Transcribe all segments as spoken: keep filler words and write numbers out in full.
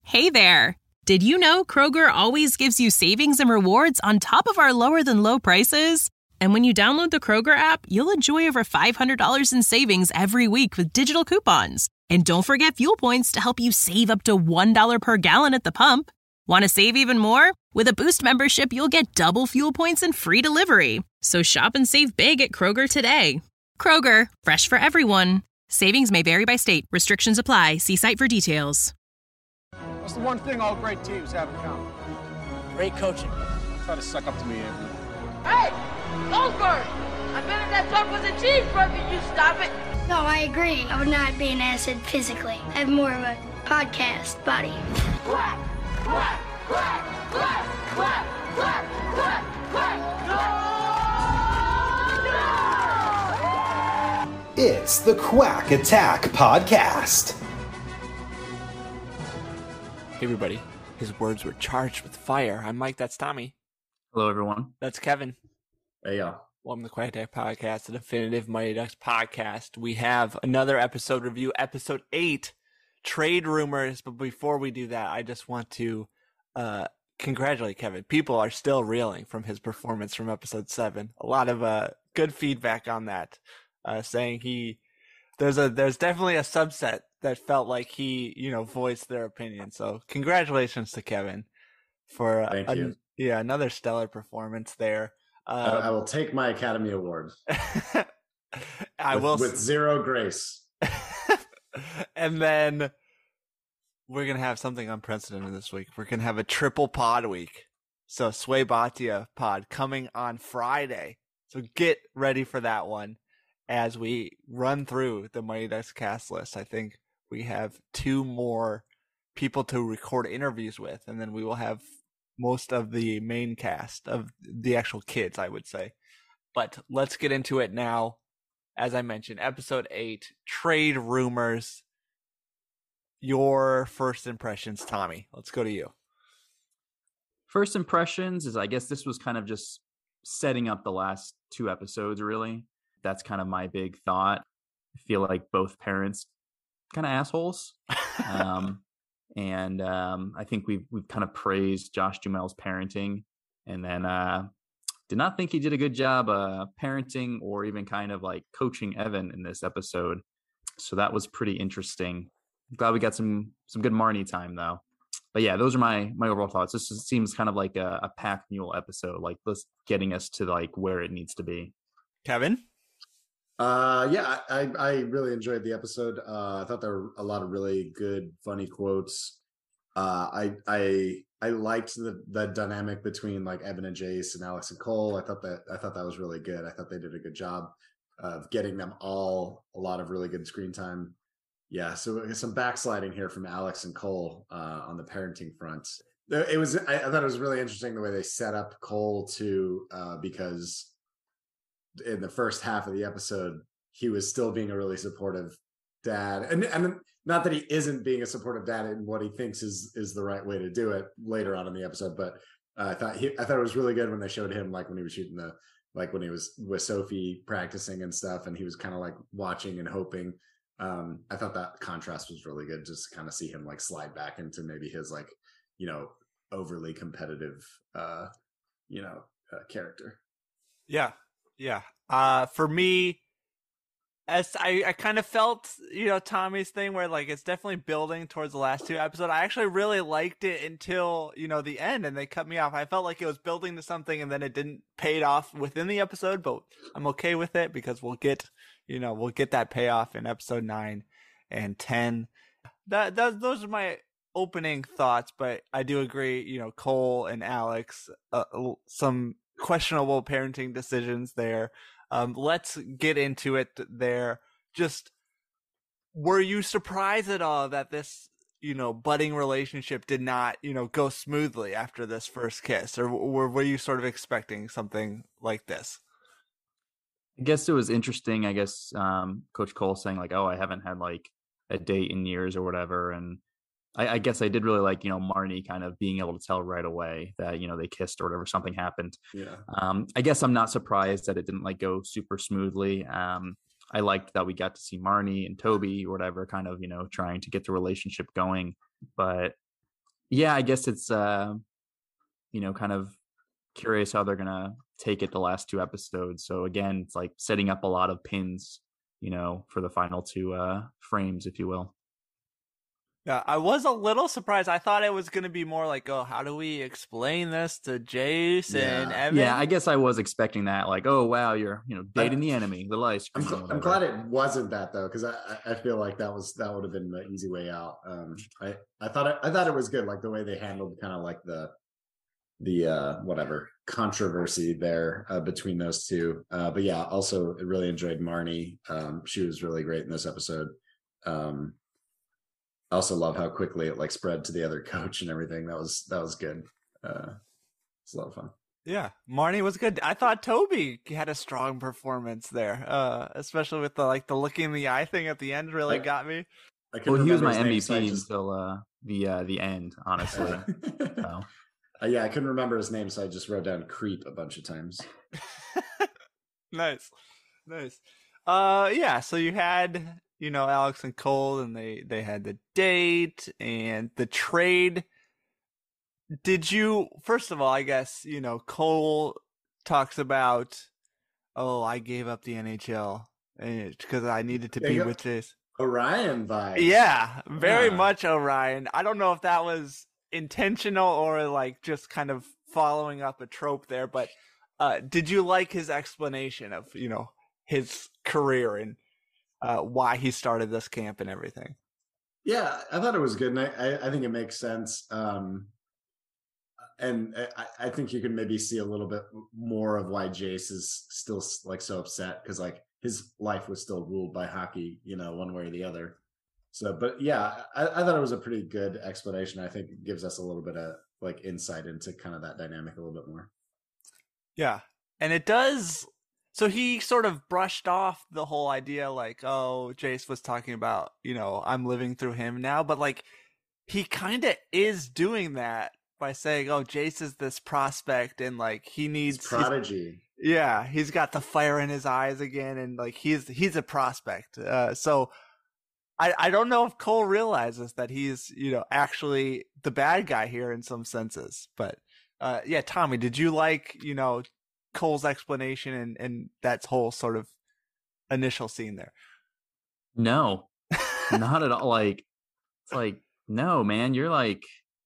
Hey there! Did you know Kroger always gives you savings and rewards on top of our lower-than-low prices? And when you download the Kroger app, you'll enjoy over five hundred dollars in savings every week with digital coupons. And don't forget fuel points to help you save up to one dollar per gallon at the pump. Want to save even more? With a Boost membership, you'll get double fuel points and free delivery. So shop and save big at Kroger today. Kroger, fresh for everyone. Savings may vary by state. Restrictions apply. See site for details. What's the one thing all great teams have in common? Great coaching. Try to suck up to me, Anthony. Hey! Goldberg! I bet if that truck was a cheeseburger, you stop it. No, I agree. I would not be an acid physically. I have more of a podcast body. Quack! Quack! Quack! Quack! Quack! Quack! Quack! Quack! No! No! It's the Quack Attack Podcast. Hey everybody, his words were charged with fire. I'm Mike, that's Tommy. Hello everyone. That's Kevin. Hey y'all. Welcome to the Quack Attack Podcast, the definitive Mighty Ducks podcast. We have another episode review, episode eight, trade rumors. But before we do that, I just want to uh, congratulate Kevin. People are still reeling from his performance from episode seven. A lot of uh, good feedback on that, uh, saying he there's a there's definitely a subset that felt like he, you know, voiced their opinion. So congratulations to Kevin for Thank a, you. yeah, another stellar performance there. Um, I, I will take my Academy Award. I with, will with zero grace. And then we're gonna have something unprecedented this week. We're gonna have a triple pod week. So Sway Bhatia pod coming on Friday. So get ready for that one as we run through the Mighty Ducks cast list. I think we have two more people to record interviews with, and then we will have most of the main cast of the actual kids, I would say. But let's get into it now. As I mentioned, episode eight, trade rumors. Your first impressions, Tommy. Let's go to you. First impressions is, I guess this was kind of just setting up the last two episodes, really. That's kind of my big thought. I feel like both parents kind of assholes. um, and um, I think we've, we've kind of praised Josh Duhamel's parenting, and then uh, did not think he did a good job uh, parenting or even kind of like coaching Evan in this episode. So that was pretty interesting. I'm glad we got some some good Marnie time though. But yeah, those are my my overall thoughts. This just seems kind of like a, a pack mule episode, like this getting us to like where it needs to be. Kevin? Uh, yeah, I, I really enjoyed the episode. Uh, I thought there were a lot of really good, funny quotes. Uh, I I I liked the the dynamic between like Evan and Jace and Alex and Cole. I thought that I thought that was really good. I thought they did a good job of getting them all a lot of really good screen time. Yeah, so some backsliding here from Alex and Cole uh, on the parenting front. It was I, I thought it was really interesting the way they set up Cole to uh, because in the first half of the episode, he was still being a really supportive dad. And and not that he isn't being a supportive dad in what he thinks is is the right way to do it later on in the episode. But uh, I thought he I thought it was really good when they showed him, like when he was shooting the, like when he was with Sophie practicing and stuff, and he was kind of like watching and hoping. Um, I thought that contrast was really good, just to kind of see him like slide back into maybe his like, you know, overly competitive, uh, you know, uh, character. Yeah. Yeah. Uh, for me, as I, I kind of felt, you know, Tommy's thing where like it's definitely building towards the last two episodes. I actually really liked it until, you know, the end and they cut me off. I felt like it was building to something and then it didn't pay it off within the episode, but I'm okay with it because we'll get, you know, we'll get that payoff in episode nine and ten. That, that those are my opening thoughts, but I do agree, you know, Cole and Alex, uh, some questionable parenting decisions there. Um, let's get into it there. Just, were you surprised at all that this, you know, budding relationship did not, you know, go smoothly after this first kiss? Or were, were you sort of expecting something like this? I guess it was interesting, I guess, um, Coach Cole saying like, oh, I haven't had like a date in years or whatever. And I, I guess I did really like, you know, Marnie kind of being able to tell right away that, you know, they kissed or whatever, something happened. Yeah. Um, I guess I'm not surprised that it didn't like go super smoothly. Um, I liked that we got to see Marnie and Toby or whatever kind of, you know, trying to get the relationship going. But Yeah, I guess it's uh, you know, kind of curious how they're gonna take it the last two episodes. So again, it's like setting up a lot of pins, you know, for the final two uh frames, if you will. Yeah, I was a little surprised. I thought it was going to be more like, oh, how do we explain this to Jace Yeah. and Evan? Yeah, I guess I was expecting that. Like, oh wow, you're you know dating I- the enemy, little ice I'm, cream. gl- or I'm whatever. glad it wasn't that though, because I, I I feel like that was that would have been the easy way out. Um, I I thought it, I thought it was good, like the way they handled kind of like the the uh whatever controversy there uh, between those two. Uh, but yeah, also I really enjoyed Marnie. Um, she was really great in this episode. Um, I also love how quickly it like spread to the other coach and everything. That was that was good. Uh, it's a lot of fun. Yeah, Marnie was good. I thought Toby had a strong performance there, uh, especially with the like the looking in the eye thing at the end. Really I- got me. I couldn't Well, he was remember my his name, M V P so I just- until uh, the uh, the end, honestly. So. Uh, yeah, I couldn't remember his name, so I just wrote down creep a bunch of times. Nice, nice. Uh, yeah. So you had you know Alex and Cole, and they they had the date and the trade. Did you first of all? I guess you know Cole talks about, oh, I gave up the N H L because I needed to There be you go. with Jace. Orion vibe. Yeah, very Yeah. much Orion. I don't know if that was intentional or like just kind of following up a trope there, but uh, did you like his explanation of, you know, his career and uh, why he started this camp and everything? Yeah, I thought it was good, and I, I, I think it makes sense. Um, and I, I think you can maybe see a little bit more of why Jace is still like so upset because like his life was still ruled by hockey, you know, one way or the other. So, but yeah, I, I thought it was a pretty good explanation. I think it gives us a little bit of like insight into kind of that dynamic a little bit more. Yeah, and it does. So he sort of brushed off the whole idea, like, oh, Jace was talking about, you know, I'm living through him now, but like he kind of is doing that by saying, oh, Jace is this prospect and like he needs It's prodigy. He's, yeah, he's got the fire in his eyes again, and like he's he's a prospect. Uh, so I I don't know if Cole realizes that he's, you know, actually the bad guy here in some senses. But uh, yeah, Tommy, did you like, you know, Cole's explanation and and that whole sort of initial scene there? No, not at all. Like, it's like, no, man, you're like,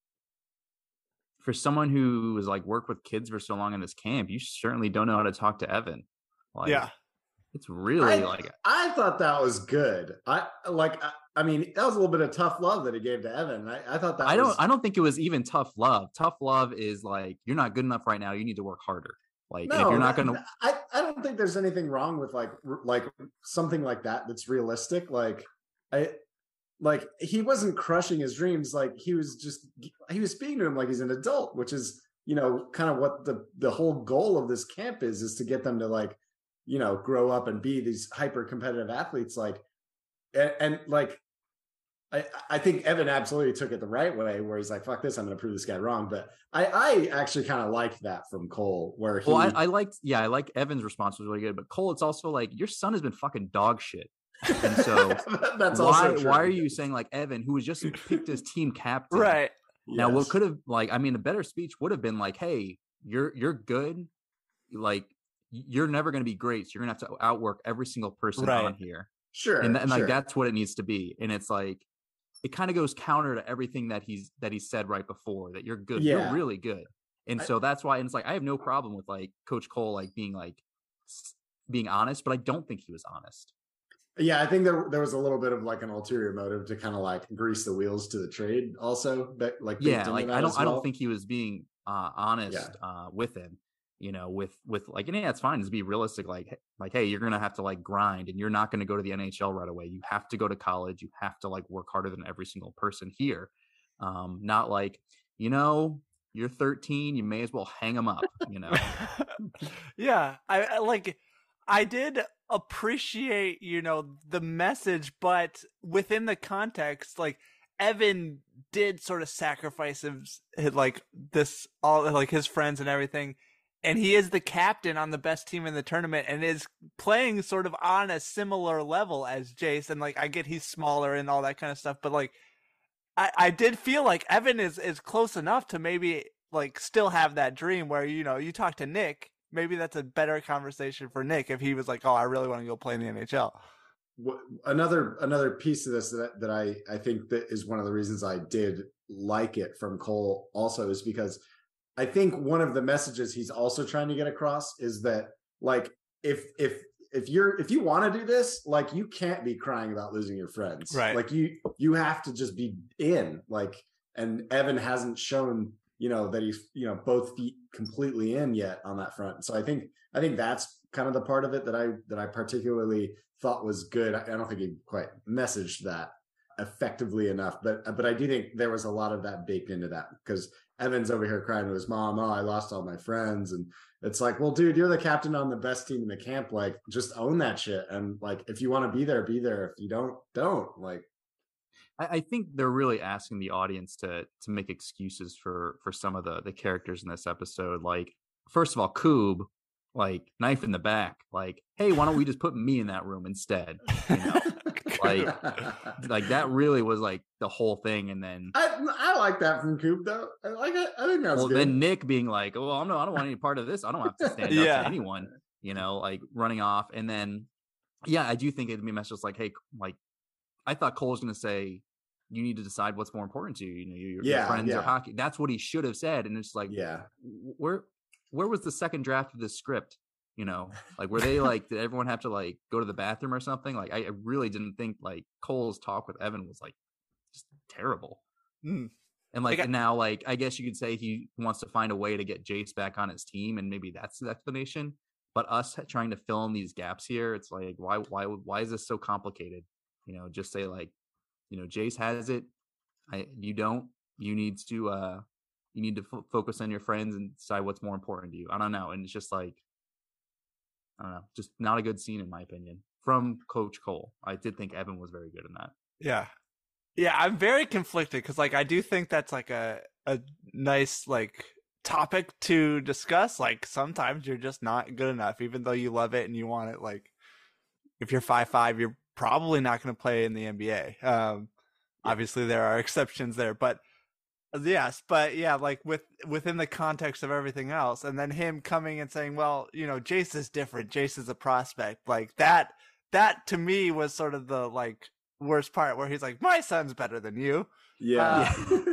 for someone who was like worked with kids for so long in this camp, you certainly don't know how to talk to Evan. Like, Yeah. it's really I, like, I thought that was good. I like. I, I mean, that was a little bit of tough love that he gave to Evan. I, I thought that. I don't, was, I don't think it was even tough love. Tough love is like, you're not good enough right now. You need to work harder. Like, and if you're not that- going to, I, I don't think there's anything wrong with like r- like something like that that's realistic. Like I like he wasn't crushing his dreams. Like he was just he was speaking to him like he's an adult, which is, you know, kind of what the the whole goal of this camp is is to get them to like, you know, grow up and be these hyper competitive athletes. Like and, and like I, I think Evan absolutely took it the right way, where he's like, "Fuck this! I'm going to prove this guy wrong." But I, I actually kind of liked that from Cole, where he. well, I, I liked, yeah, I like Evan's response was really good, but Cole, it's also like, your son has been fucking dog shit. And so that's why, also true. why are you saying like Evan, who was just picked as team captain? Right. Now, what Yes. could have, like, I mean, a better speech would have been like, hey, you're you're good. Like, you're never going to be great. So you're going to have to outwork every single person Right. on here. Sure, And, th- and like, sure. that's what it needs to be. And it's like, it kind of goes counter to everything that he's, that he said right before, that you're good. Yeah. You're really good. And I- so that's why, and it's like, I have no problem with like Coach Cole, like being like, s- being honest, but I don't think he was honest. Yeah, I think there there was a little bit of like an ulterior motive to kind of like grease the wheels to the trade, also. But like, baked Yeah. into Like, that I don't, as I well. don't think he was being uh, honest uh, with him. You know, with with like, and yeah, it's fine to be realistic. Like, h- like, hey, you're gonna have to like grind, and you're not gonna go to the N H L right away. You have to go to college. You have to like work harder than every single person here. Um, not like, you know, you're thirteen, you may as well hang them up. You know, Yeah, I, I like I did appreciate, you know, the message, but within the context, like Evan did sort of sacrifice his, his like this all like his friends and everything, and he is the captain on the best team in the tournament and is playing sort of on a similar level as Jace. And like, I get he's smaller and all that kind of stuff, but like I, I did feel like Evan is, is close enough to maybe like still have that dream where, you know, you talk to Nick, maybe that's a better conversation for Nick if he was like, oh, I really want to go play in the N H L. Another another piece of this that that I I think that is one of the reasons I did like it from Cole also is because I think one of the messages he's also trying to get across is that like if if if you're if you want to do this, like you can't be crying about losing your friends, right? Like you you have to just be in, like, and Evan hasn't shown, you know, that he's, you know, both feet completely in yet on that front. So I think I think that's kind of the part of it that I that I particularly thought was good. I, I don't think he quite messaged that effectively enough, but but I do think there was a lot of that baked into that, because Evan's over here crying to his mom, oh, I lost all my friends. And it's like, well, dude, you're the captain on the best team in the camp. Like, just own that shit. And like, if you want to be there, be there. If you don't, don't. Like, I, I think they're really asking the audience to to make excuses for for some of the the characters in this episode. Like, first of all, Coob, like, knife in the back. Like, hey, why don't we just put me in that room instead? You know? Like, like that really was like the whole thing. And then I I like that from Coop though. I like it. I think that's well, good. then Nick being like, "Oh, I'm no, I don't want any part of this. I don't have to stand Yeah. up to anyone." You know, like running off. And then, yeah, I do think it'd be a message like, "Hey, like, I thought Cole was going to say, you need to decide what's more important to you. You know, your, Yeah, your friends yeah. or hockey." That's what he should have said. And it's like, Yeah. where where was the second draft of this script? You know, like, were they like, did everyone have to like go to the bathroom or something? Like, I, I really didn't think like Cole's talk with Evan was like just terrible. Mm. And like, Like, I- and now, like, I guess you could say he wants to find a way to get Jace back on his team, and maybe that's the explanation. But us trying to fill in these gaps here, it's like, why, why, why is this so complicated? You know, just say like, you know, Jace has it. I, you don't. You need to, uh, you need to f- focus on your friends and decide what's more important to you. I don't know, and it's just like, I don't know, just not a good scene in my opinion from Coach Cole. I did think Evan was very good in that. Yeah. Yeah, I'm very conflicted because, like, I do think that's, like, a, a nice, like, topic to discuss. Like, sometimes you're just not good enough, even though you love it and you want it. Like, if you're five five, you're probably not going to play in the N B A. Um, Yeah. Obviously, there are exceptions there. But, yes, but, yeah, like, with within the context of everything else. And then him coming and saying, well, you know, Jace is different. Jace is a prospect. Like, that, that to me was sort of the, like, worst part where he's like, my son's better than you. Yeah.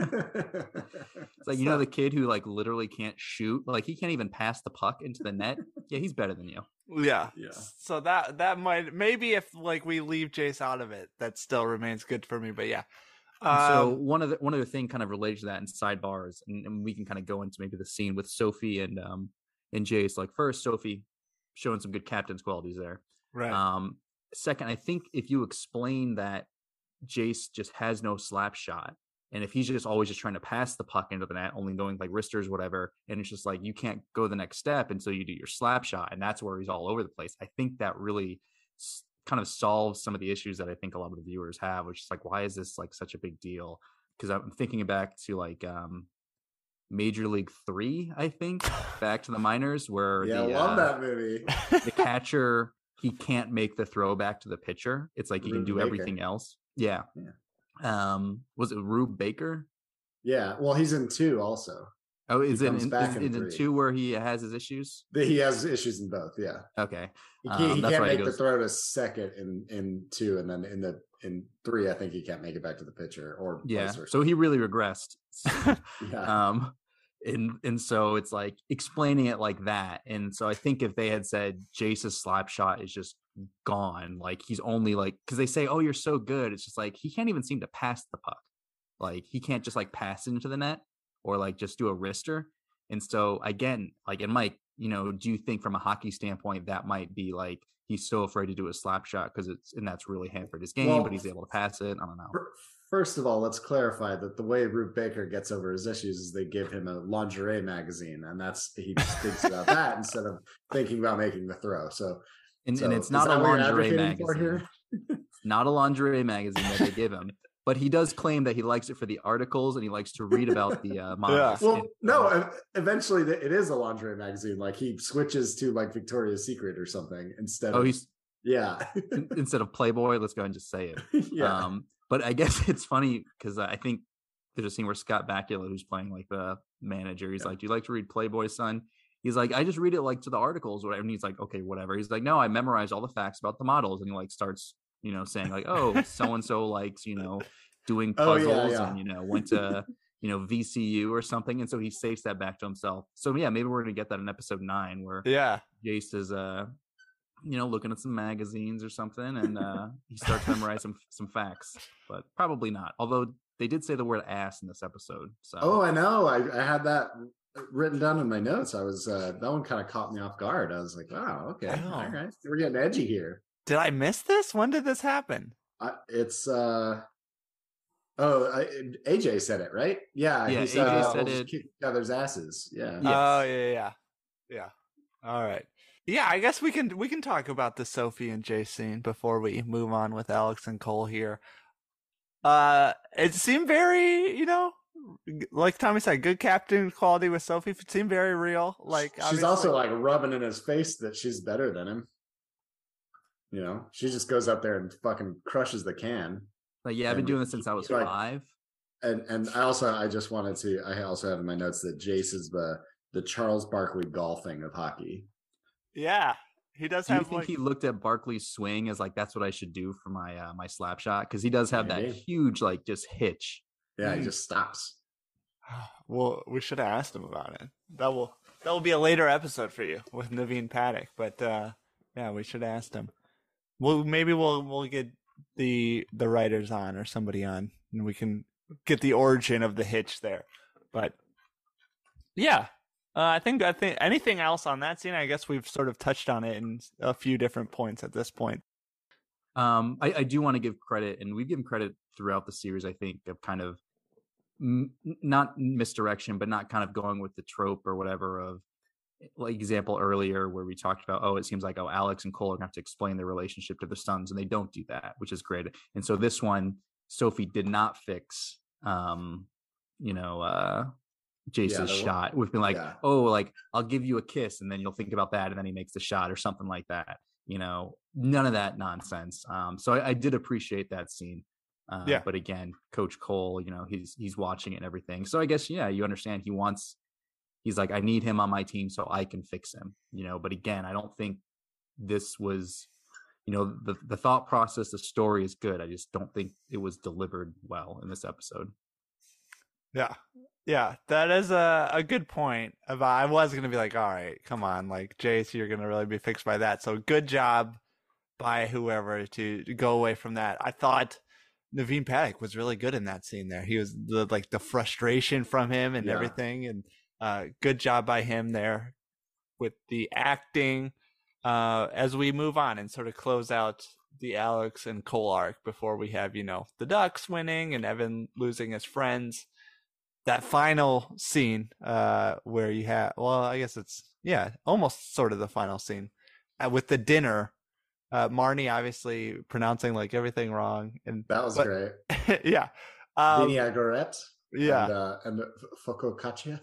It's like, you know, the kid who like literally can't shoot, like he can't even pass the puck into the net. Yeah, he's better than you. Yeah. Yeah. So that that might maybe if like we leave Jace out of it, that still remains good for me. But yeah. so Um, one of the one other thing kind of related to that in sidebars, and, and we can kind of go into maybe the scene with Sophie and um and Jace. Like, first, Sophie showing some good captain's qualities there. right. Um, second, I think if you explain that Jace just has no slap shot, and if he's just always just trying to pass the puck into the net, only going like wristers, whatever, and it's just like you can't go the next step until you do your slap shot, and that's where he's all over the place. I think that really s- kind of solves some of the issues that I think a lot of the viewers have, which is like, why is this like such a big deal? Because I'm thinking back to like um, Major League Three, I think, back to the minors, where Yeah, I the, love uh, that movie. the catcher, he can't make the throw back to the pitcher. It's like he can Rube do Baker. everything else. Yeah. Um, was it Rube Baker? Yeah. Well, he's in two also. Oh, is He it comes in, back is, in is it three. two where he has his issues? He has issues in both. Yeah. Okay. He Um, can't, he that's can't why he make the goes- throw to second in, in two, and then in the in three, I think he can't make it back to the pitcher, or Yeah. vice versa. So he really regressed. yeah. um and and so it's like explaining it like that. And so I think if they had said Jace's slap shot is just gone, like he's only like, because they say, oh, you're so good, it's just like he can't even seem to pass the puck. Like he can't just like pass into the net or like just do a wrister. And so again, like, and Mike, you know, do you think from a hockey standpoint that might be like he's so afraid to do a slap shot because it's, and that's really hampered his game, Well, but he's able to pass it? I don't know. Fir- First of all, let's clarify that the way Rube Baker gets over his issues is they give him a lingerie magazine, and that's he just thinks about that instead of thinking about making the throw. So, And, so and it's is not a that what you're lingerie advocating for magazine. It's not a lingerie magazine that they give him, but he does claim that he likes it for the articles and he likes to read about the uh, models. Well, And- no, ev- eventually th- it is a lingerie magazine. Like he switches to like Victoria's Secret or something instead oh, of he's yeah, instead of Playboy. Let's go and just say it. yeah. Um, but I guess it's funny because I think there's a scene where Scott Bakula, who's playing like the manager, he's yeah. like, "Do you like to read Playboy, son?" He's like, "I just read it like to the articles or whatever." And he's like, "Okay, whatever." He's like, "No, I memorized all the facts about the models." And he like starts, you know, saying like, "Oh, so and so likes, you know, doing puzzles oh, yeah, yeah. and you know went to you know V C U or something." And so he saves that back to himself. So yeah, maybe we're gonna get that in episode nine where yeah, Jace is uh, you know, looking at some magazines or something, and uh, he starts memorizing some some facts, but probably not. Although they did say the word ass in this episode. So oh, I know, I, I had that written down in my notes. I was uh, that one kind of caught me off guard. I was like, wow, okay, all right, we're getting edgy here. Did I miss this? When did this happen? I, it's uh oh I, A J said it, right? Yeah, yeah. He said, A J uh, said we'll it. Kick each other's asses. Yeah. Yes. Oh yeah, yeah, yeah. All right. Yeah, I guess we can we can talk about the Sophie and Jace scene before we move on with Alex and Cole here. Uh, it seemed very, you know, like Tommy said, good captain quality with Sophie. It seemed very real. Like she's also like rubbing in his face that she's better than him. You know, she just goes up there and fucking crushes the can. Like, yeah, I've been doing this since I was like, five. And and I also I just wanted to I also have in my notes that Jace is the the Charles Barkley golfing of hockey. Yeah, he does do have. You think like... he looked at Barkley's swing as like that's what I should do for my uh, my slap shot? Because he does have Maybe. that huge like just hitch. Yeah, mm. he just stops. Well, we should have asked him about it. That will that will be a later episode for you with Naveen Paddock. But uh, yeah, we should have asked him. Well, maybe we'll we'll get the the writers on or somebody on, and we can get the origin of the hitch there. But yeah. Uh, I think I think anything else on that scene? I guess we've sort of touched on it in a few different points at this point. Um, I, I do want to give credit, and we've given credit throughout the series. I think of kind of m- not misdirection, but not kind of going with the trope or whatever. Of like example earlier where we talked about, oh, it seems like oh, Alex and Cole are going to have to explain their relationship to the Suns, and they don't do that, which is great. And so this one, Sophie did not fix, um, you know. Uh, Jace's yeah, shot with being like, yeah. oh, like I'll give you a kiss and then you'll think about that and then he makes the shot or something like that. You know, none of that nonsense. Um, so I, I did appreciate that scene. Uh, yeah. But again, Coach Cole, you know, he's he's watching it and everything. So I guess yeah, you understand. He wants. He's like, I need him on my team so I can fix him. You know, but again, I don't think this was. You know, the the thought process, the story is good. I just don't think it was delivered well in this episode. Yeah. Yeah, that is a, a good point. About, I was going to be like, all right, come on, like, Jace, you're going to really be fixed by that. So good job by whoever to, to go away from that. I thought Naveen Paddock was really good in that scene there. He was the, like the frustration from him and yeah. everything. And uh, good job by him there with the acting uh, as we move on and sort of close out the Alex and Cole arc before we have, you know, the Ducks winning and Evan losing his friends. That final scene uh, where you have, well, I guess it's, yeah, almost sort of the final scene uh, with the dinner. Uh, Marnie obviously pronouncing like everything wrong. And that was but, great. yeah. Um, Vinaigrette. Yeah. And, uh, and focaccia.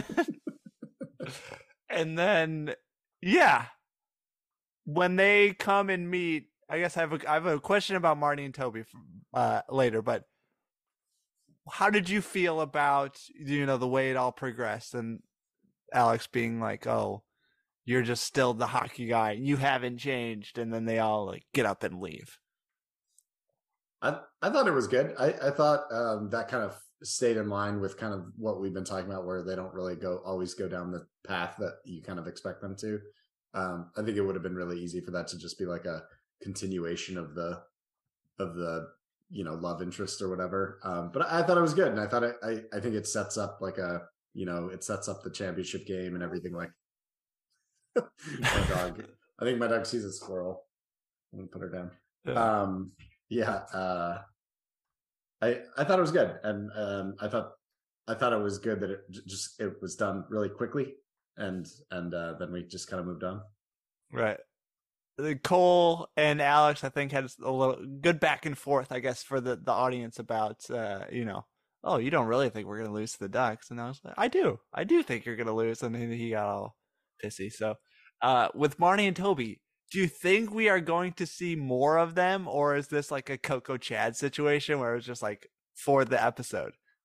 And then, yeah. When they come and meet, I guess I have a, I have a question about Marnie and Toby uh, later, but how did you feel about, you know, the way it all progressed and Alex being like, oh, you're just still the hockey guy. You haven't changed. And then they all like get up and leave. I, I thought it was good. I, I thought um, that kind of stayed in line with kind of what we've been talking about, where they don't really go always go down the path that you kind of expect them to. Um, I think it would have been really easy for that to just be like a continuation of the, of the, you know, love interest or whatever. Um, but I, I thought it was good. And I thought it, I, I think it sets up like a, you know, it sets up the championship game and everything. Like my dog, I think my dog sees a squirrel. I'm gonna put her down. Yeah. Um, yeah. Uh, I, I thought it was good. And, um, I thought, I thought it was good that it just, it was done really quickly. And, and, uh, then we just kind of moved on. Right. Cole and Alex, I think, had a little good back and forth, I guess, for the, the audience about, uh, you know, oh, you don't really think we're going to lose to the Ducks. And I was like, I do. I do think you're going to lose. And then he got all pissy. So uh, with Marnie and Toby, do you think we are going to see more of them? Or is this like a Coco Chad situation where it was just like for the episode?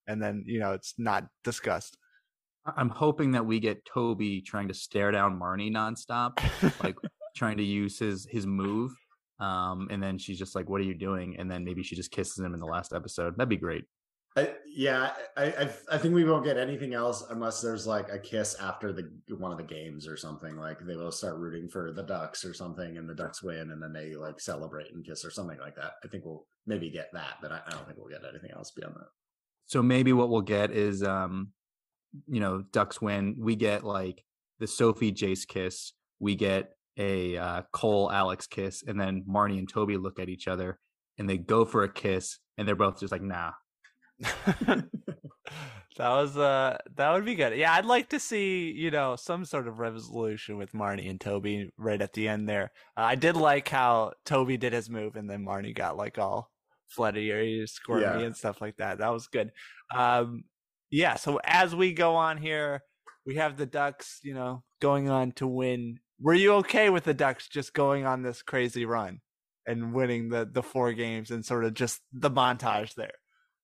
and then you know it's not discussed. I'm hoping that we get Toby trying to stare down Marnie nonstop, like trying to use his his move. Um, and then she's just like, "What are you doing?" And then maybe she just kisses him in the last episode. That'd be great. I, yeah, I, I I think we won't get anything else unless there's like a kiss after the one of the games or something. Like they will start rooting for the Ducks or something, and the Ducks win, and then they like celebrate and kiss or something like that. I think we'll maybe get that, but I, I don't think we'll get anything else beyond that. So maybe what we'll get is, um, you know, Ducks win. We get like the Sophie Jace kiss. We get a uh, Cole Alex kiss, and then Marnie and Toby look at each other and they go for a kiss, and they're both just like, nah. that was uh that would be good. Yeah, I'd like to see, you know, some sort of resolution with Marnie and Toby right at the end there. Uh, I did like how Toby did his move and then Marnie got like all fluttery, squirmy yeah. and stuff like that. That was good. Um yeah, so as we go on here, we have the Ducks, you know, going on to win. Were you okay with the Ducks just going on this crazy run and winning the the four games and sort of just the montage there?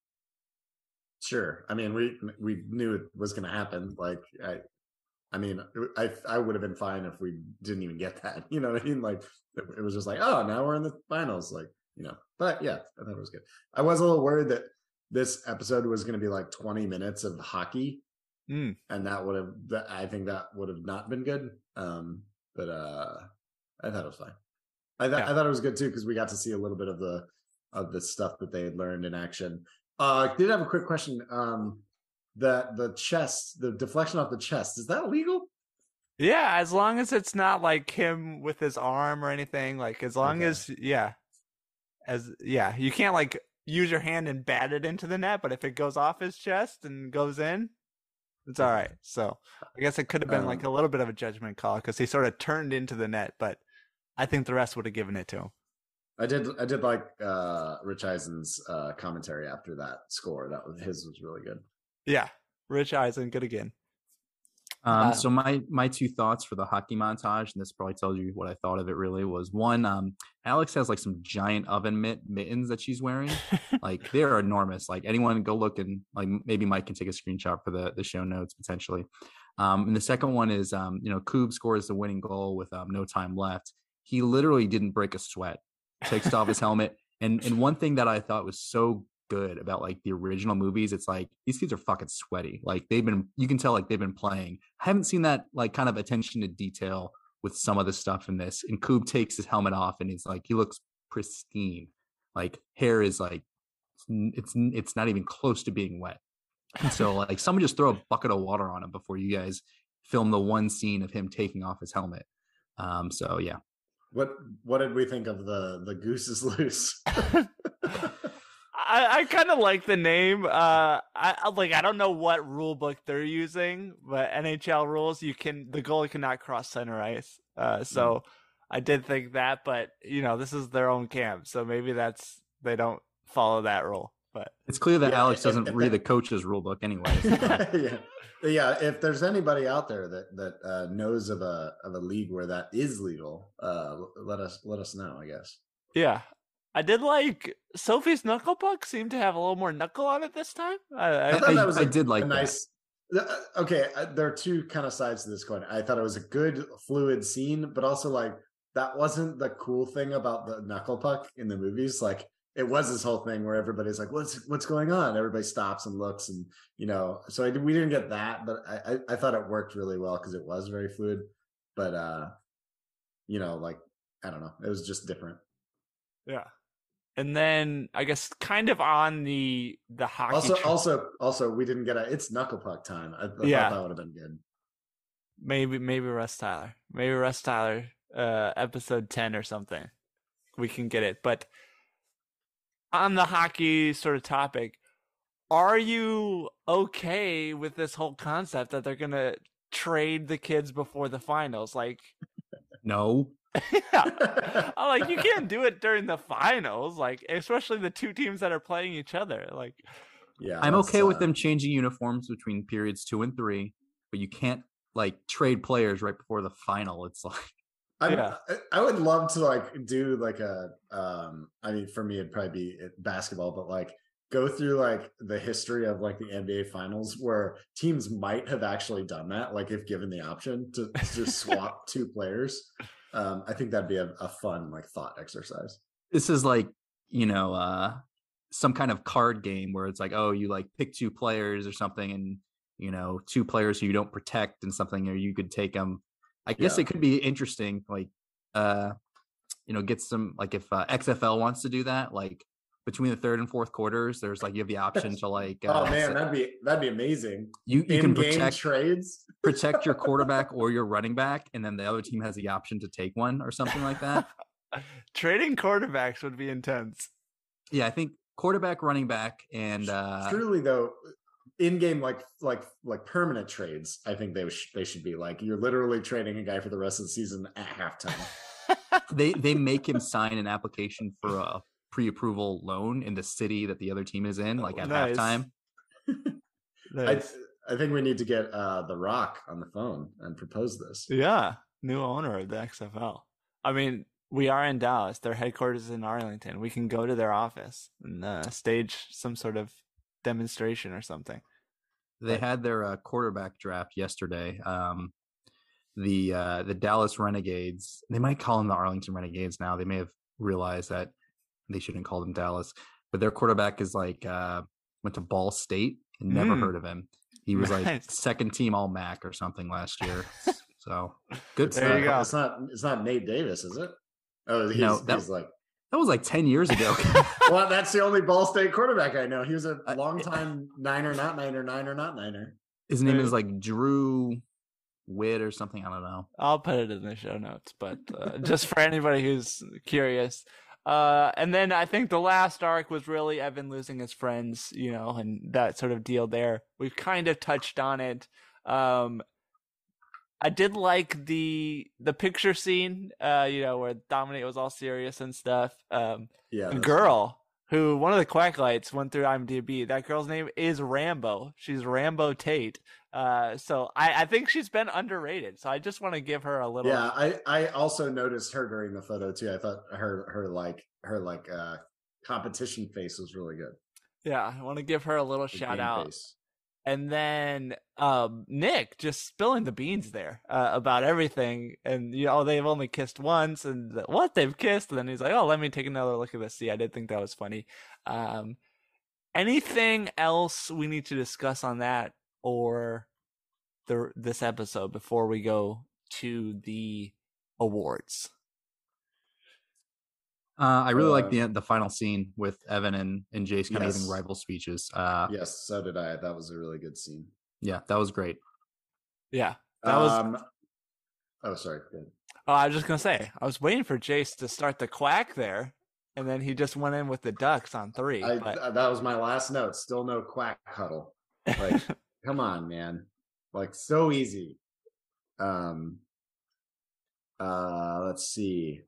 Sure. I mean, we we knew it was going to happen. Like, I, I mean, I I would have been fine if we didn't even get that. You know what I mean? Like, it was just like, oh, now we're in the finals. Like, you know. But yeah, I thought it was good. I was a little worried that this episode was going to be like twenty minutes of hockey, mm. and that would have. That, I think that would have not been good. Um, but uh, I thought it was fine. I thought yeah. I thought it was good too because we got to see a little bit of the of the stuff that they had learned in action. Uh, I did have a quick question. Um, that the chest, the deflection off the chest, is that legal? Yeah, as long as it's not like him with his arm or anything. Like as long okay. as, yeah, as yeah, you can't like use your hand and bat it into the net. But if it goes off his chest and goes in, it's all right. So I guess it could have been um, like a little bit of a judgment call because he sort of turned into the net. But I think the rest would have given it to him. I did. I did like uh, Rich Eisen's uh, commentary after that score. That was his was really good. Yeah, Rich Eisen, good again. Um, uh, so my my two thoughts for the hockey montage, and this probably tells you what I thought of it. Really was one. Um, Alex has like some giant oven mitt mittens that she's wearing. Like they're enormous. Like anyone go look and like maybe Mike can take a screenshot for the the show notes potentially. Um, and the second one is um, you know, Koob scores the winning goal with um, no time left. He literally didn't break a sweat. Takes off his helmet, and and one thing that I thought was so good about like the original movies, it's like these kids are fucking sweaty. Like they've been, you can tell like they've been playing. I haven't seen that like kind of attention to detail with some of the stuff in this. And Koob takes his helmet off, and he's like, he looks pristine. Like hair is like it's it's not even close to being wet. And so like someone just throw a bucket of water on him before you guys film the one scene of him taking off his helmet. Um, so yeah. What what did we think of the the Goose is Loose? I, I kind of like the name. Uh, I like I don't know what rule book they're using, but N H L rules you can the goalie cannot cross center ice. Uh, so mm. I did think that, but you know this is their own camp, so maybe that's they don't follow that rule. But it's clear that yeah, Alex if, doesn't if read that, the coach's rule book anyway. So. yeah. Yeah, if there's anybody out there that that uh, knows of a of a league where that is legal, uh, let us let us know. I guess. Yeah, I did like Sophie's knuckle puck. Seemed to have a little more knuckle on it this time. I, I, I thought that was. I, a, I did like a nice. That. Okay, there are two kind of sides to this coin. I thought it was a good fluid scene, but also like that wasn't the cool thing about the knuckle puck in the movies. Like. It was this whole thing where everybody's like, "What's what's going on?" Everybody stops and looks, and you know. So I, we didn't get that, but I, I, I thought it worked really well because it was very fluid. But uh, you know, like I don't know, it was just different. Yeah, and then I guess kind of on the the hockey. Also, tra- also, also, we didn't get a. It's knuckle puck time. I, I yeah. thought that would have been good. Maybe maybe Russ Tyler, maybe Russ Tyler, uh, episode ten or something. We can get it, but. On the hockey sort of topic, are you okay with this whole concept that they're going to trade the kids before the finals? Like, no. Yeah. I'm like, you can't do it during the finals, like, especially the two teams that are playing each other. Like, yeah, I'm okay uh... with them changing uniforms between periods two and three, but you can't like trade players right before the final. It's like, I yeah. I would love to like do like a um I mean for me it'd probably be basketball, but like go through like the history of like the N B A finals where teams might have actually done that, like if given the option to just swap two players. Um, I think that'd be a, a fun like thought exercise. This is like, you know, uh, some kind of card game where it's like, oh, you like pick two players or something, and you know, two players who you don't protect and something, or you could take them. I guess yeah. It could be interesting, like, uh, you know, get some like if uh, X F L wants to do that, like between the third and fourth quarters, there's like you have the option to like. Uh, oh man, set, that'd be that'd be amazing. You you In-game can protect trades, protect your quarterback or your running back, and then the other team has the option to take one or something like that. Trading quarterbacks would be intense. Yeah, I think quarterback, running back, and uh, truly though, in-game like like like permanent trades. I think they sh- they should be like you're literally trading a guy for the rest of the season at halftime. they they make him sign an application for a pre-approval loan in the city that the other team is in, like at nice. halftime. Nice. I, I think we need to get uh, The Rock on the phone and propose this. Yeah, new owner of the X F L. I mean, we are in Dallas. Their headquarters is in Arlington. We can go to their office and uh, stage some sort of demonstration or something. They but, had their uh, quarterback draft yesterday. Um, the uh, the Dallas Renegades. They might call them the Arlington Renegades now. They may have realized that they shouldn't call them Dallas. But their quarterback is like uh, went to Ball State and never mm. heard of him. He was nice. like second team All M A C or something last year. So good there stuff. You go. It's not it's not Nate Davis, is it? Oh, he's, no, that, he's like that was like ten years ago. Well, that's the only Ball State quarterback I know. He was a long time Niner, not Niner, Niner, not Niner. His name is like Drew Witt or something. I don't know. I'll put it in the show notes, but uh, just for anybody who's curious. Uh, and then I think the last arc was really Evan losing his friends, you know, and that sort of deal there. We've kind of touched on it. Um, I did like the the picture scene, uh, you know, where Dominic was all serious and stuff. Um, yeah, the girl who, one of the quack lights went through IMDb, that girl's name is Rambo. She's Rambo Tate. Uh, so I, I think she's been underrated. So I just want to give her a little. Yeah, I, I also noticed her during the photo too. I thought her her like her like uh competition face was really good. Yeah, I want to give her a little The shout game out. face. And then um, Nick just spilling the beans there uh, about everything. And, you know, they've only kissed once. And what? They've kissed? And then he's like, oh, let me take another look at this. See, I did think that was funny. Um, anything else we need to discuss on that or the this episode before we go to the awards? Uh, I really uh, like the the final scene with Evan and, and Jace kind yes. of giving rival speeches. Uh, yes, so did I. That was a really good scene. Yeah, that was great. Yeah, that was. Um, oh, sorry. Good. Oh, I was just gonna say, I was waiting for Jace to start the quack there, and then he just went in with the ducks on three. I, but... That was my last note. Still no quack huddle. Like, come on, man. Like, so easy. Um. Uh. Let's see.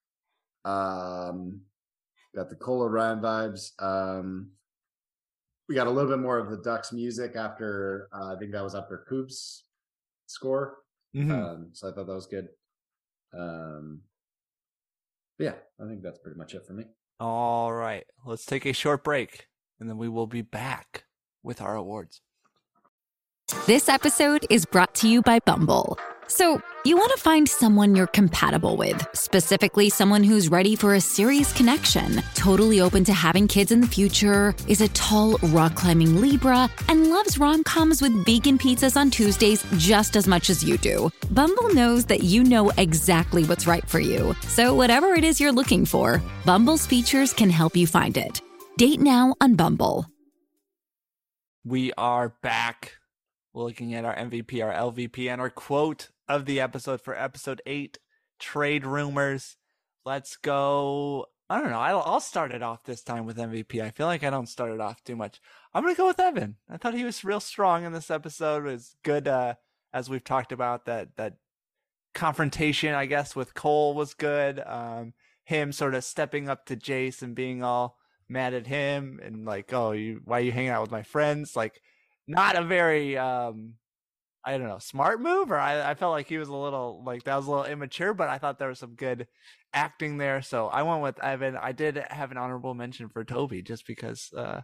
Um, got the Cola Ryan vibes. Um, we got a little bit more of the Ducks music after uh, I think that was after Coop's score. Mm-hmm. Um, so I thought that was good. Um, but yeah, I think that's pretty much it for me. All right, let's take a short break, and then we will be back with our awards. This episode is brought to you by Bumble. So, you want to find someone you're compatible with, specifically someone who's ready for a serious connection, totally open to having kids in the future, is a tall, rock-climbing Libra, and loves rom-coms with vegan pizzas on Tuesdays just as much as you do. Bumble knows that you know exactly what's right for you. So, whatever it is you're looking for, Bumble's features can help you find it. Date now on Bumble. We are back. Looking at our M V P, our L V P, and our quote of the episode for episode eight, trade rumors. Let's go. I don't know. I'll, I'll start it off this time with M V P. I feel like I don't start it off too much. I'm going to go with Evan. I thought he was real strong in this episode. It was good, uh, as we've talked about, that that confrontation, I guess, with Cole was good. Um, him sort of stepping up to Jace and being all mad at him and like, oh, you, why are you hanging out with my friends? Like, not a very, um, I don't know, smart move, or I, I felt like he was a little, like, that was a little immature, but I thought there was some good acting there. So I went with Evan. I did have an honorable mention for Toby just because uh,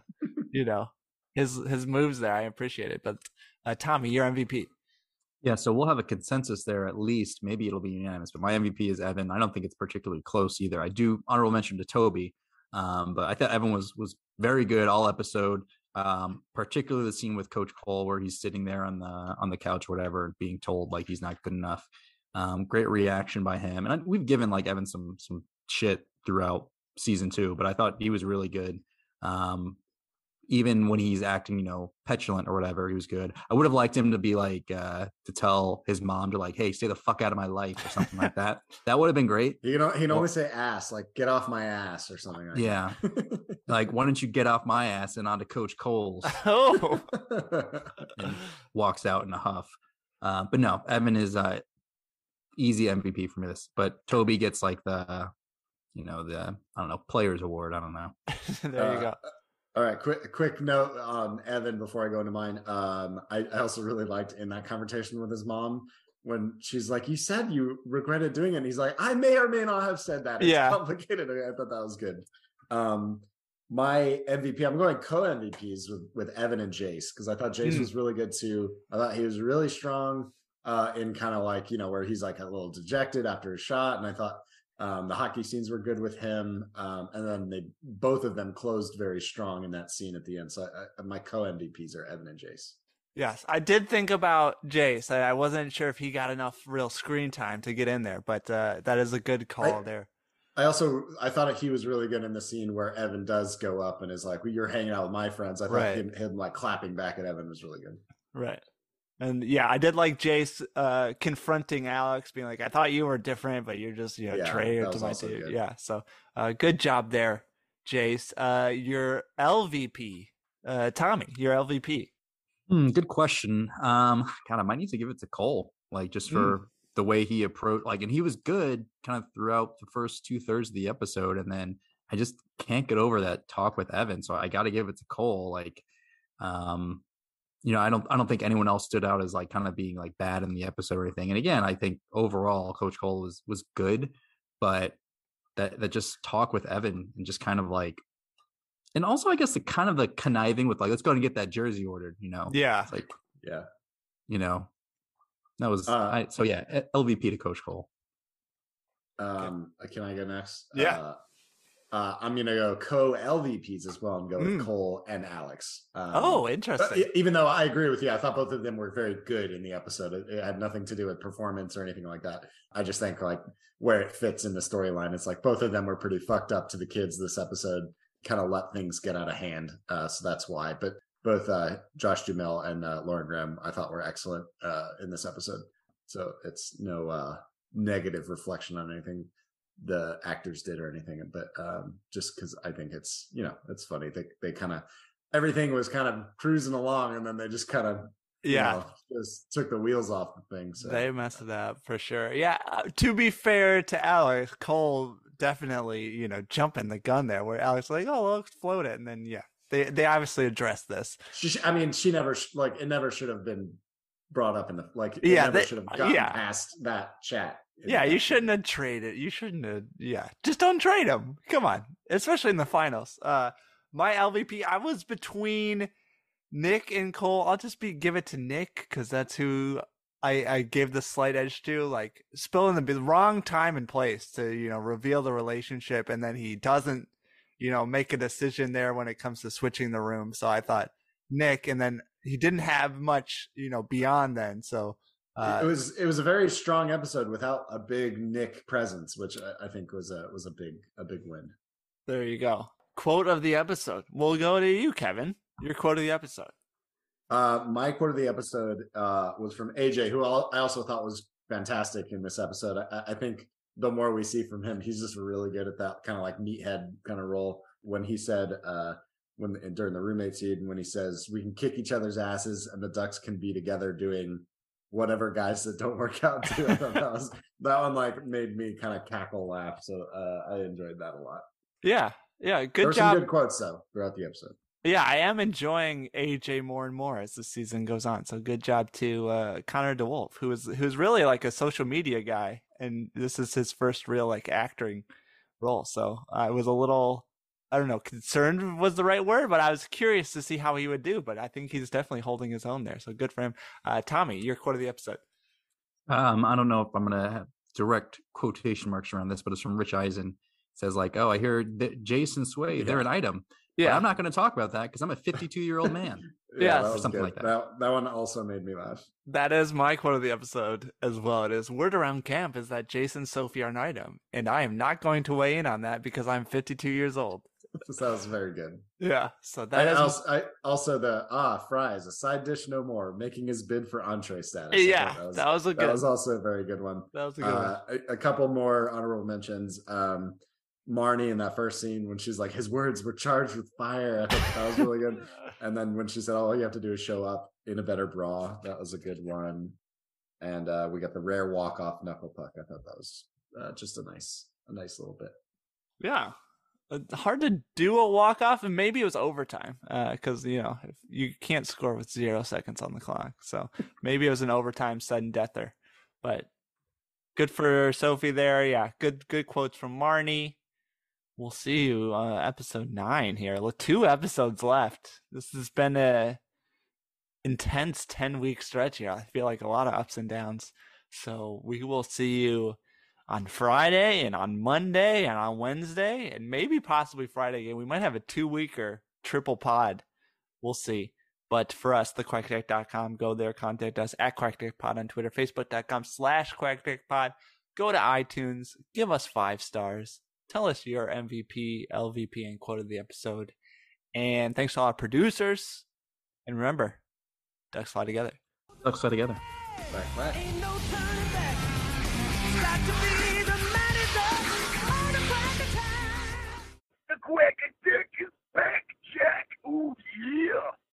you know, his his moves there. I appreciate it. But uh, Tommy, your M V P. Yeah, so we'll have a consensus there at least. Maybe it'll be unanimous, but my M V P is Evan. I don't think it's particularly close either. I do honorable mention to Toby, um, but I thought Evan was was very good all episode. Um, particularly the scene with Coach Cole where he's sitting there on the on the couch or whatever, being told like he's not good enough. Um, great reaction by him, and I, we've given like Evan some some shit throughout season two, but I thought he was really good. Um, even when he's acting, you know, petulant or whatever, he was good. I would have liked him to be like, uh, to tell his mom to like, hey, stay the fuck out of my life or something like that. That would have been great. You know, he'd always say ass, like get off my ass or something like yeah. that. Like, why don't you get off my ass and onto Coach Cole's? Oh, and walks out in a huff. Uh, but no, Evan is uh, easy M V P for me. This, but Toby gets like the, you know, the I don't know, Players Award. I don't know. there you uh, go. All right, quick quick note on Evan before I go into mine. Um, I, I also really liked in that conversation with his mom when she's like, "You said you regretted doing it," and he's like, "I may or may not have said that." It's Yeah. complicated. I thought that was good. Um, my M V P, I'm going co-M V Ps with with Evan and Jace because I thought Jace Mm. was really good too. I thought he was really strong uh, in kind of like, you know, where he's like a little dejected after a shot, and I thought. Um, the hockey scenes were good with him, um, and then they both of them closed very strong in that scene at the end. So I, I, my co-M V Ps are Evan and Jace. Yes, I did think about Jace. I, I wasn't sure if he got enough real screen time to get in there, but uh, that is a good call I, there. I also I thought he was really good in the scene where Evan does go up and is like, well, "You're hanging out with my friends." I thought Right. him, him like clapping back at Evan was really good. Right. And yeah, I did like Jace uh, confronting Alex, being like, "I thought you were different, but you're just, you know, Yeah, traitor that to was my also dude." good. Yeah, so uh, good job there, Jace. Uh, your L V P, uh, Tommy, your L V P. Hmm, good question. Um, God, I might need to give it to Cole, like just for Mm. the way he approached, like, and he was good kind of throughout the first two thirds of the episode, and then I just can't get over that talk with Evan, so I got to give it to Cole. Like, um, you know, I don't, I don't think anyone else stood out as like kind of being like bad in the episode or anything. And again, I think overall, Coach Cole was was good, but that that just talk with Evan and just kind of like. And also, I guess the kind of the conniving with like, let's go and get that jersey ordered, you know? Yeah. It's like, Yeah. you know, that was, Uh, I, so yeah, L V P to Coach Cole. Um, Can I go next? Yeah. Uh, uh, I'm going to go co-L V Ps as well and go with Mm. Cole and Alex. Um, Oh, but interesting. e- even though I agree with you, I thought both of them were very good in the episode. It, it had nothing to do with performance or anything like that. I just think like where it fits in the storyline, it's like both of them were pretty fucked up to the kids this episode, kind of let things get out of hand. Uh, so that's why. But both uh, Josh Duhamel and uh, Lauren Graham, I thought were excellent uh, in this episode. So it's no uh, negative reflection on anything the actors did or anything, but um, just because I think it's, you know, it's funny. They they kind of, everything was kind of cruising along and then they just kind of, Yeah. you know, just took the wheels off the thing. So They messed it up for sure. Yeah. uh, To be fair to Alex, Cole definitely, you know, jumping the gun there where Alex was like, "Oh, let's float it." And then, yeah, they, they obviously addressed this. she, I mean, she never, sh- like, it never should have been brought up in the, like, it Yeah, never they- should have gotten yeah. past that chat. in Yeah, the you episode. shouldn't have traded. You shouldn't have. Yeah, just don't trade him. Come on, especially in the finals. Uh, my L V P, I was between Nick and Cole. I'll just be give it to Nick because that's who I I gave the slight edge to. Like spilling the the wrong time and place to you know reveal the relationship, and then he doesn't you know make a decision there when it comes to switching the room. So I thought Nick, and then he didn't have much you know beyond then. So. Uh, it was it was a very strong episode without a big Nick presence, which I, I think was a was a big a big win. There you go. Quote of the episode. We'll go to you, Kevin. Your quote of the episode. Uh, my quote of the episode uh, was from A J, who I also thought was fantastic in this episode. I, I think the more we see from him, he's just really good at that kind of like meathead kind of role. When he said uh, when during the roommate scene, when he says we can kick each other's asses and the Ducks can be together doing whatever guys that don't work out do. I thought that was that one like made me kind of cackle laugh. So uh, I enjoyed that a lot. Yeah, yeah, good there were job. some good quotes though throughout the episode. Yeah, I am enjoying A J more and more as the season goes on. So good job to uh, Connor DeWolf, who is who's really like a social media guy, and this is his first real like acting role. So I was a little I don't know, concerned was the right word, but I was curious to see how he would do. But I think he's definitely holding his own there. So good for him. Uh, Tommy, your quote of the episode. Um, I don't know if I'm going to have direct quotation marks around this, but it's from Rich Eisen. It says like, oh, I hear that Jason Sway, yeah. they're an item. Yeah. But I'm not going to talk about that because I'm a fifty-two year old man. yeah, yeah or something good. like that. that. That one also made me laugh. That is my quote of the episode as well. It is, word around camp is that Jason and Sophie are an item. And I am not going to weigh in on that because I'm fifty-two years old. That was very good. Yeah. So that I is also, I, also the ah fries, a side dish no more, making his bid for entree status. Yeah, that was, that was a good. That was also a very good one. That was a good uh, one. A, a couple more honorable mentions. Um, Marnie in that first scene when she's like, his words were charged with fire. I thought that was really good. And then when she said, all you have to do is show up in a better bra, that was a good one. And uh, we got the rare walk off knuckle puck. I thought that was uh, just a nice, a nice little bit. Yeah. Hard to do a walk-off, and maybe it was overtime because, uh, you know, if you can't score with zero seconds on the clock. So maybe it was an overtime sudden deather. But good for Sophie there. Yeah, good good quotes from Marnie. We'll see you uh, episode nine here. Two episodes left. This has been a intense ten-week stretch here. I feel like a lot of ups and downs. So we will see you on Friday and on Monday and on Wednesday and maybe possibly Friday again. We might have a two-weeker triple pod. We'll see. But for us, the quack deck dot com, go there, contact us at quackdeckpod on Twitter, facebook.com slash quackdeckpod. Go to iTunes, give us five stars. Tell us your M V P, L V P, and quote of the episode. And thanks to all our producers. And remember, ducks fly together. Ducks fly together. Quack, quack. Ain't no turning back. Got to be the man is up on the crack attack. The Quack Deck is back, Jack. Ooh, yeah.